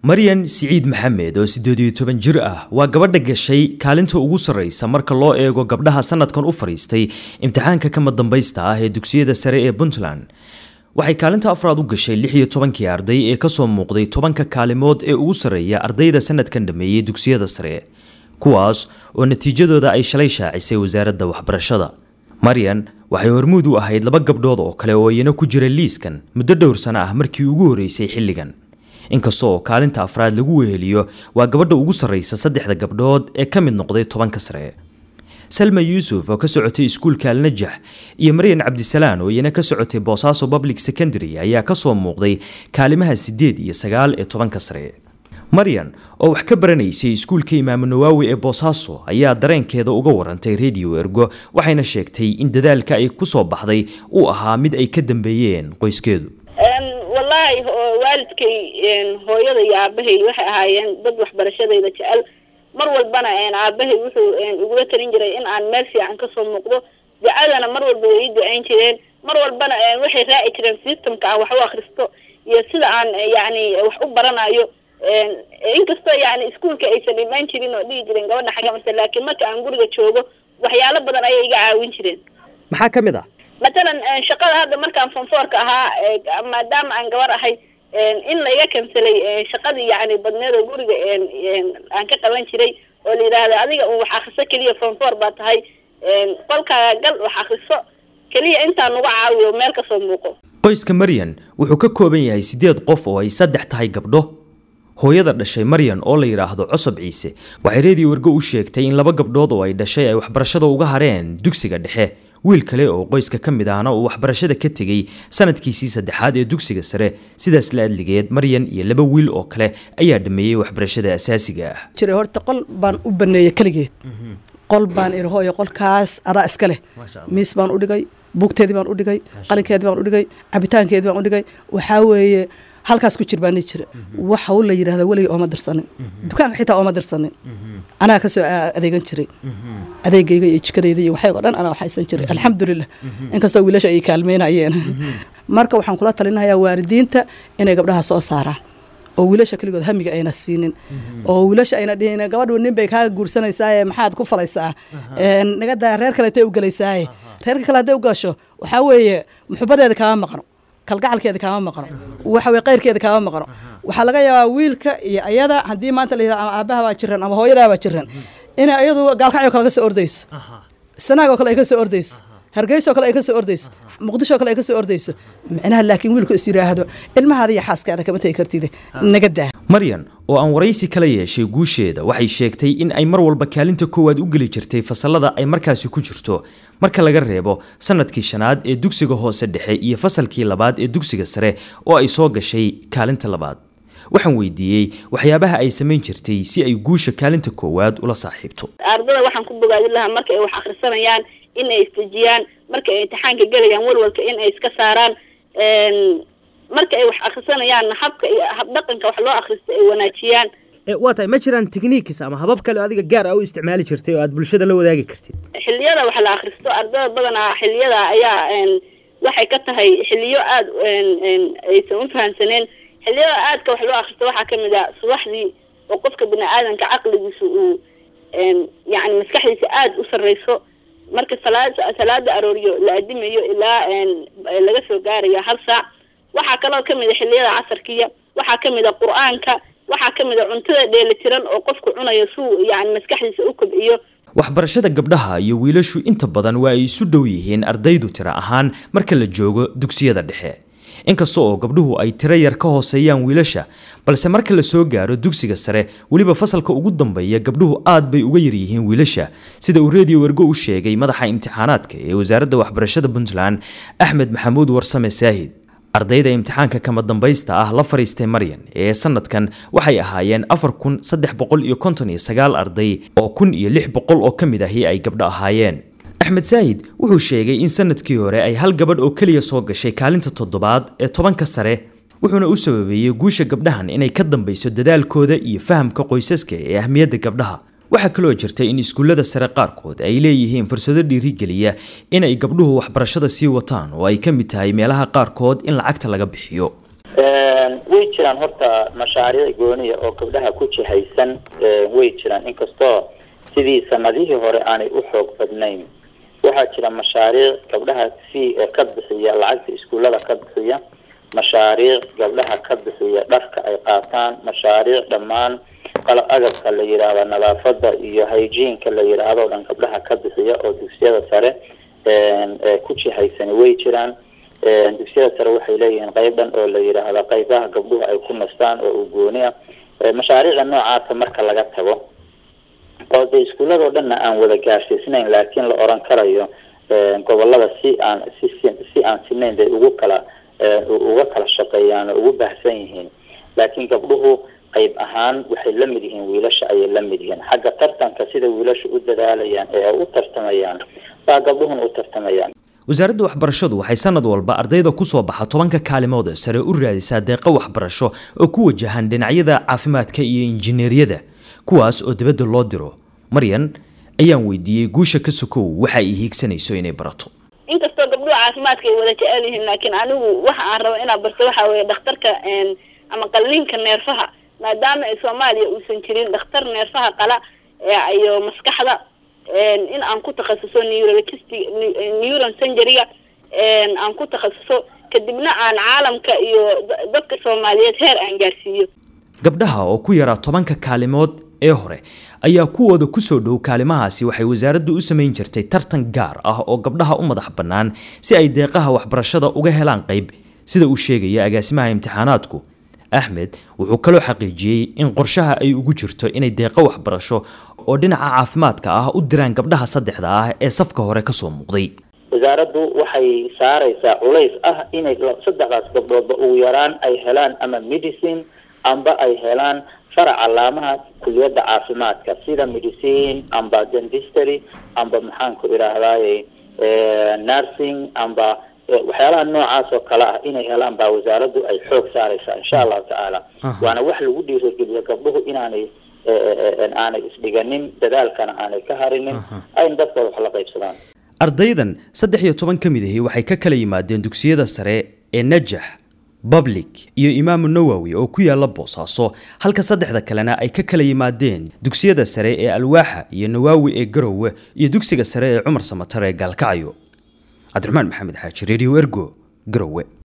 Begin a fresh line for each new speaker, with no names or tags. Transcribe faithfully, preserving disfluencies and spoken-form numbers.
Maryan Siciid Maxamed oo sideed iyo toban jir ah waa gabadha gashay kaalinta ugu sareysa marka loo eego gabdhaha sanadkan u fariistay imtixaanka kama dambaysta ah ee dugsiyada sare ee Puntland. Waxay kaalinta afraad u gashay lix iyo toban arday ee ka soo muuqday tobanka kaalimood ee ugu sareeya ardayda sanadkan dhameeyay dugsiyada sare, kuwaas oo natiijadooda ay shalay shaacisay wasaaradda waxbarashada. Maryan waxay hormuud u ahayd laba gabdhood oo kale oo iyana ku jira liiskan muddo dhowr sano ah markii ugu horeysay xilligan. inkastoo kaalinta afraad lagu weheliyo waa gabadha ugu sareysa saddexda gabdhood ee ka mid noqday tobanka sare. Salma Yusuf oo ka socotay iskuulka Al Najax iyo Maryan Cabdisalaan oo iyana ka socotay Boosaaso Public Secondary ayaa ka soo muuqday kaalimaha sideed iyo sagaal ee tobanka sare. Maryan oo wax ka baranaysay iskuulka Imaam Nawawi ee Boosaaso ayaa dareenkeeda uga warantay Radio Ergo waxayna sheegtay in dadaalka ay ku soo baxday uu ahaa mid ay ka dambeeyeen qoyskeedu.
والله والدكي هويدا يا aabahay waxay ahaayeen dad waxbarashadayda jecel mar walbana aan aabahay wuxuu ugu tarin jiray in aan meel fiican ka soo muuqdo jacalana mar walba way ducayn jireen mar walbana waxay raaci jireen systemka aan wax u akhristo iyo sida aan yaani wax u baranayo inkastoo yaani iskuulka aysan imaan jirin oo dhigi jireen gabadha xaga marka laakiin marka aan guriga joogo waxyaalo badan ayay iga caawin jireen.
maxaa kamid ah
مثلا شقada hadda markaan fanfoorka ahaa maadaama aan gabar ahay in la iga kansalay shaqadii yaani badneed guriga aan ka qaban jiray oo la yiraahdo adiga wax akhriso kaliya fanfoor baa tahay qolka gal wax akhriso kaliya inta nugu caawiyo meel ka soo muuqo.
qoyska Maryan wuxuu ka kooban yahay sideed qof oo ay saddex tahay gabdho. hooyada dhashay Maryan oo la yiraahdo Cusub Ciise waxay Radio Ergo u sheegtay in laba gabdhood oo ay dhashay ay waxbarashada uga hareen dugsiga dhexe. wiil kale oo qoyska ka mid ahna uu waxbarashada ka tagay sanadkiisii saddexaad ee dugsiga sare sidaas la adligeed Maryan iyo laba wiil oo kale ayaa dhameeyay waxbarashada asaasiga ah.
jiray horta qol baan u baneeyay kaligeed qol baan irhooyo qolkaas adaa iska leh miis baan u dhigay buugteedii baan u dhigay qalinkeedii baan u dhigay cabitaankeedii baan u dhigay waxa weeye halkaas ku jirbaan jira waxa uu la yiraahdo waliga oo ma dirsanin dukaanka xitaa oo ma dirsanin anaa ka soo adeegan jiray adeegayga iyo jikadayda iyo waxay oo dhan anaa waxaysan jiray alxamdulillah inkastoo wiilasha ay kaalmeynayeen marka waxaan kula talinayaa waalidiinta inay gabdhaha soo saaraan oo wiilasha kaligood hamiga ayna siinin oo wiilasha ayna dhiheen gabadhu nin bay kaaga guursanaysaa maxaad ku falaysaa een naga daa reer kale tay u galaysaa reerka kale haday u gasho waxa weeye muxubadeeda kaama maqno kalgacalkeeda kaama maqno waxa way qeyrkeeda kaama maqno waxa laga yaabaa wiilka iyo ayada hadii maanta la yiraahdo aabaha waa jiran ama hooyada waa jiran in ayadu gaalkacyo kale ka soo ordayso sanaago kale ay ka soo ordayso hargeyso kale ay ka soo ordayso muqdisho kale ay ka soo ordayso macnaha laakiin wiilku is yiraahdo ilmaha iyo xaaskaada kama tay kartid naga daa. Maryan
oo aan waraysi kala yeeshay guusheeda waxay sheegtay in ay mar walba kaalinta koowaad u gali jirtay fasalada ay markaasi ku jirto marka laga reebo sanadkii shanaad ee dugsiga hoose dhexe iyo fasalkii labaad ee dugsiga sare oo ay soo gashay kaalinta labaad. waxaan weydiiyay waxyaabaha ay sameyn jirtay si ay guusha kaalinta koowaad ula saaxiibto.
ardayda waxaan ku bogaadin lahaa marka ay wax akhrisanayaan in ay istijiyaan marka ay imtixaanka galayaan walwalka in ay iska saaraan een marka ay wax akhrisanayaan habka hab dhaqanka wax loo akhristo ay wanaajiyaan.
waa tahay ma jiraan techniques ama habab kale adiga gaar ah u isticmaali jirtay oo aad bulshada la wadaagi kartid?
xilliyada wax la akhristo ardayda badanaa xilliyada ayaa een waxay ka tahay xilliyo aad een aysan u fahansaneen xilliyada aadka wax loo akhristo waxa kamid ah subaxdii oo qofka bini'aadanka aqligiisu uu een yaani maskaxdiisa aad u sareyso marka salaada salaada arooriyo la adimayo ilaa een laga soo gaarayo hal saac. waxa kale oo kamid ah xilliyada casarkiya waxa kamid ah quraanka waxa kamid ah cuntada dheelitiran oo qofku cunayo suu yaani maskaxdiisa u kobciyo.
waxbarashada gabdhaha iyo wiilashu inta badan waa ay isu dhow yihiin ardaydu tira ahaan marka la joogo dugsiyada dhexe. inkastoo oo gabdhuhu ay tira yar ka hooseeyaan wiilasha balse marka la soo gaaro dugsiga sare waliba fasalka ugu dambeeya gabdhuhu aad bay uga yar yihiin wiilasha sida uu Radio Ergo u sheegay madaxa imtixaanaadka ee wasaaradda waxbarashada Puntland Axmed Maxamuud Warsame Saahid. ardayda imtixaanka kama dambaysta ah la fariistay Maryan ee sanadkan waxay ahaayeen afar kun saddex boqol iyo konton iyo sagaal arday oo kun iyo lix boqol oo kamid ah ay gabdho ahaayeen. Axmed Saahid wuxuu sheegay in sanadkii hore ay hal gabadh oo kaliya soo gashay kaalinta toddobaad ee tobanka sare wuxuuna u sababeeyay guusha gabdhahan inay ka dambayso dadaalkooda iyo fahamka qoysaska ee ahmiyadda gabdhaha. waxa kaloo jirtay in iskuulada sare qaarkood ay leeyihiin fursado dhiirigeliya in ay gabdhuhu waxbarashada sii wataan oo ay ka mid tahay meelaha qaarkood in lacagta laga bixiyo.
way jiraan horta mashaariic gooniya oo gabdhaha ku jihaysan way jiraan inkastoo sidii sanadihii hore aanay u xoog badnayn waxaa jira mashaariic gabdhaha si ka bixiya lacagta iskuulada ka bixiya mashaariic gabdhaha ka bixiya dharka ay qaataan mashaariic dhammaan qalab agabka la yiraahdo nadaafada iyo hygiene-ka la yiraahdo dhan gabdhaha ka bixiya oo dugsiyada sare ee ku jihaysan way jiraan dugsiyada sare waxay leeyihiin qayb dhan oo la yiraahdo qaybaha gabdhuhu ay ku nastaan oo u gooniya mashaariicda noocaas marka laga tago oo de iskuulada dhanna aan wada gaarsiisnayn laakiin la oran karayo gobolada si aan si si aan sinayn day ugu kala uga kala shaqeeyaan ugu baahsan yihiin laakiin gabdhuhu qayb ahaan waxay la mid yihiin wiilasha ay la mid yihiin xagga tartanka sida wiilashu u dadaalayaan ee u tartamayaan baa gabdhuhuna u tartamayaan
wasaaradda waxbarashadu waxay sanad walba ardayda ku soo baxa tobanka kaalimood sare u raadisaa deeqo waxbarasho oo ku wajahan dhinacyada caafimaadka iyo injineeriyada kuwaas oo dibadda loo diro maryan ayaan weydiiyey guusha ka sokow waxa ay hiigsanayso inay barato
inkastoo gabdhuhu caafimaadka ay wada jecel yihiin laakiin anigu waxa aan rabo inaan barto waxa weeye dhakhtarka ama qalliinka neerfaha maadaama ay Soomaaliya uusan jirin dhakhtar neerfaha qala iyo maskaxda in aan ku takhasuso neurologist neuron surgery aan ku takhasuso kadibna aan caalamka iyo dadka Soomaaliyeed heer aan gaarsiiyo
gabdhaha oo ku yara tobanka kaalimood ee hore ayaa kuwooda ku soo dhow kaalimahaasi waxay wasaaraddu u sameyn jirtay tartan gaar ah oo gabdhaha u madax bannaan si ay deeqaha waxbarashada uga helaan qayb sida uu sheegaya agaasimaha imtixaanaadku Ahmed wuxuu kaloo xaqiijiyay in qorshaha ay ugu jirto inay deeqo waxbarasho oo dhinaca caafimaadka ah u diraan gabdhaha saddexda ah ee safka hore ka soo muuqday
wasaaraddu waxay saaraysaa culays ah inay saddexdaas gabdhood ugu yaraan ay helaan ama medicine amba ay helaan farac calaamaha kulliyadda caafimaadka sida medicine amba dentistry amba maxaan ku iraahdaa nursing amba waxyaalaha noocaas oo kala ah inay helaan baa wasaaraddu ay xoog saaraysaa insha Allah taala waana wax lagu dhiirigeliyo gabdhuhu inaanay aanay isdhiganin dadaalkana aanay ka harinin ay dadka wax la qaybsadaan
ardaydan saddex iyo toban ka mid ah waxay ka kala yimaadeen dugsiyada sare ee Najax Public iyo Imam Nawawi oo ku yaala Boosaaso halka saddexda kalena ay ka kala yimaadeen dugsiyada sare ee Alwaaxa iyo Nawawi ee Garowe iyo dugsiga sare ee Cumar Samatar ee Gaalkacyo Cabdiraxmaan Maxamed Xaaji Radio Ergo Garowe